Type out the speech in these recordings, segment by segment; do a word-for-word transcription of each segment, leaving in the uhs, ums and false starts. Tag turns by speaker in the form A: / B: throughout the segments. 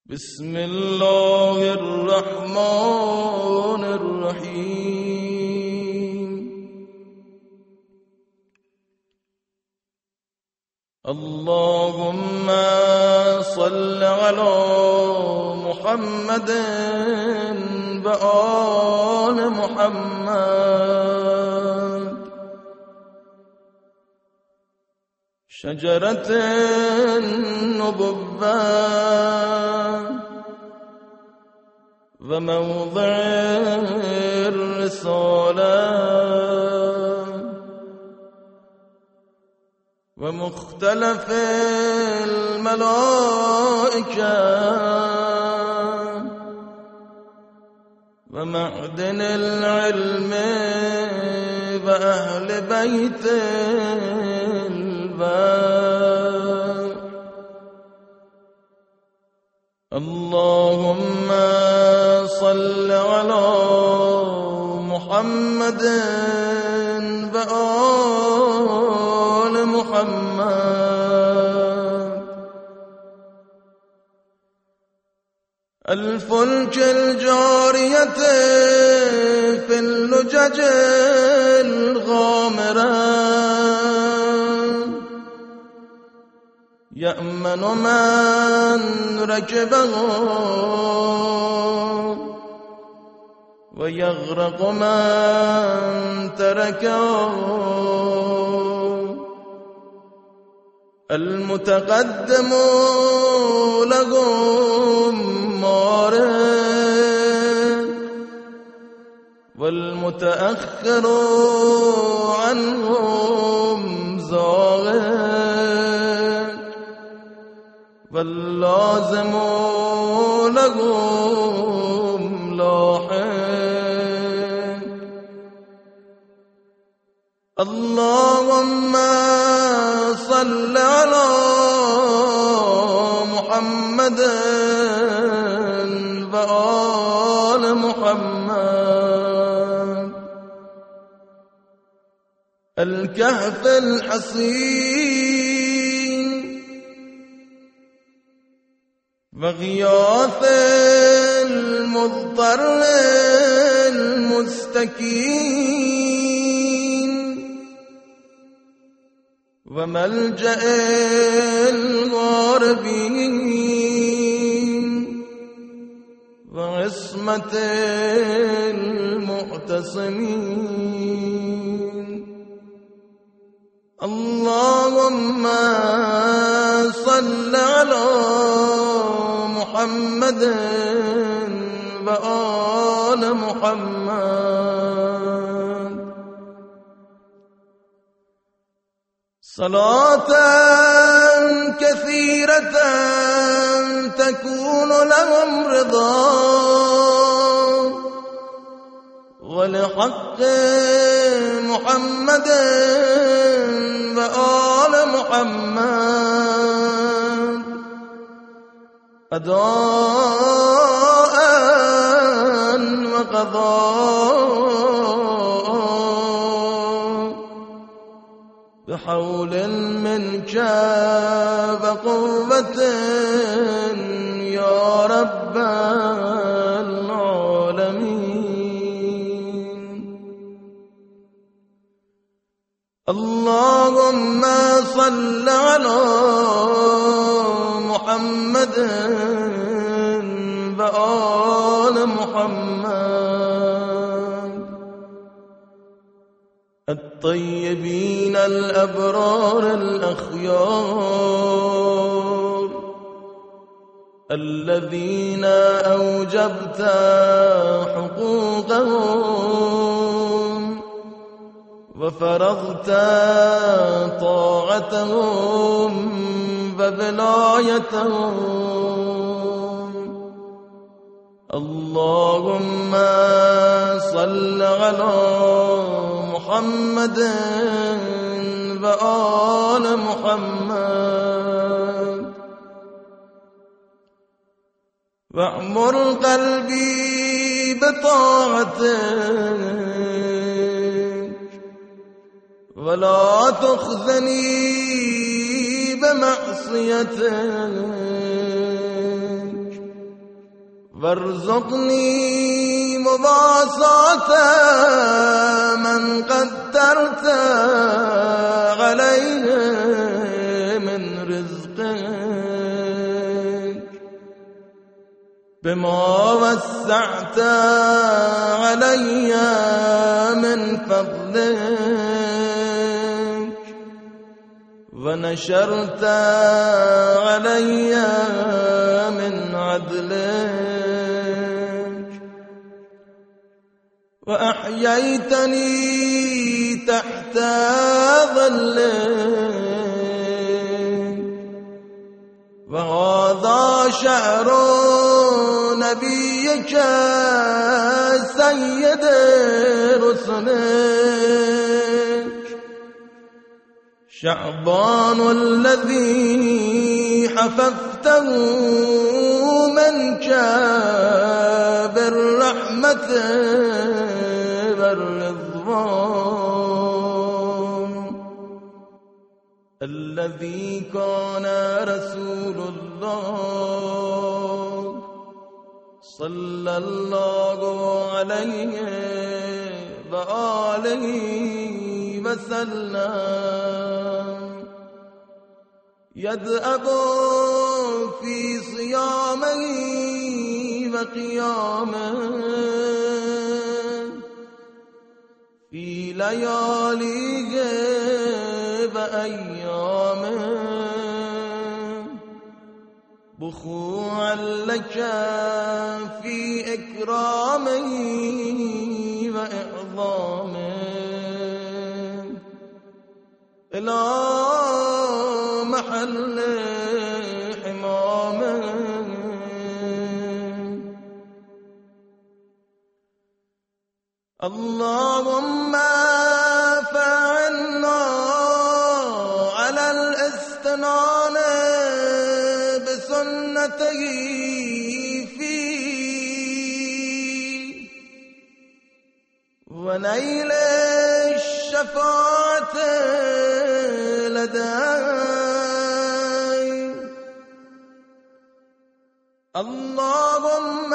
A: بسم الله الرحمن الرحيم. اللهم صل على محمد وآل محمد. شجرة النبوة وموضع الرسالة ومختلف الملائكة ومعدن العلم وأهل بيت الباب. اللهم صل على محمد وآل محمد. الفلك الجارية في اللجج الغامرة يأمن من ركبه ويغرق من تركه. المتقدم لهم مارد والمتأخر عنهم زاغد واللازم لهم لاحق. اللهم صل على محمد وآل محمد. الكهف الحصين وغياث المضطر المستكين وملجأ الغاربين وعصمة المعتصمين. اللهم صل على محمد وآل محمد. صلاة كثيرة تكون لهم رضا ولحق محمد وآل محمد أداء وقضاء بحول منك وقوة يا رب العالمين. اللهم صل على محمد وآل محمد الطيبين الأبرار الأخيار الذين أوجبت حقوقهم وفرضت طاعتهم وبلايتهم. اللهم صل على محمد وآل محمد واعمر قلبي بطاعتك ولا تخزني بمعصيتك وارزقني مواساة من قدرت عليه من رزقك بما وسعت علي من فضلك ونشرت علي من عدلك وأحييتني تحت ظلك وهذا شعر نبيك سيد رسلك شعبان الذي حففته منك بالرحمة والرضوان الذي كان رسول الله صلى الله عليه وآله وسلم يدأب في صيامه وقيامه في لياليه وأيامه بخوعا لك في إكرامه وإعظامه إلى محل حمامه اللهم فعنا على الاستنان بسنته فيه ونيل الشفاعة لديه اللهم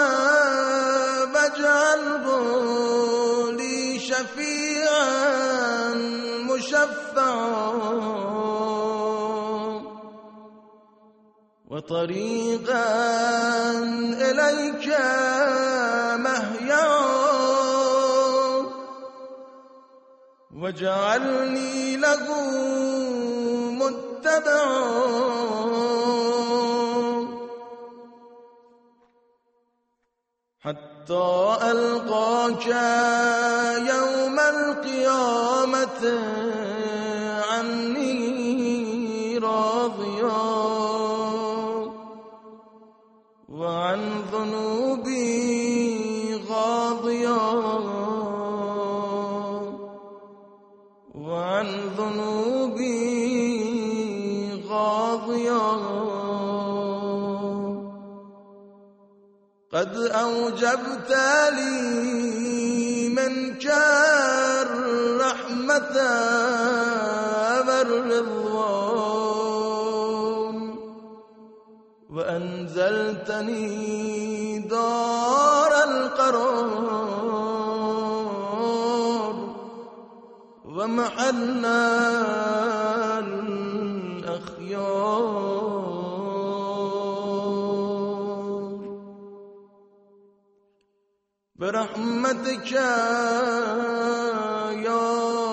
A: واجعله لي شفيعا مشفعا وطريقا إليك مهيا واجعلني له متبعا حتى ألقاك يوم القيامة عني راضيا وعن ذنوبي غاضيا وعن ذنوبي غاضيا قد أوجبت لي منك الرحمة والرضوان وأنزلتني دار القرار ومحل الأخيار برحمتك يا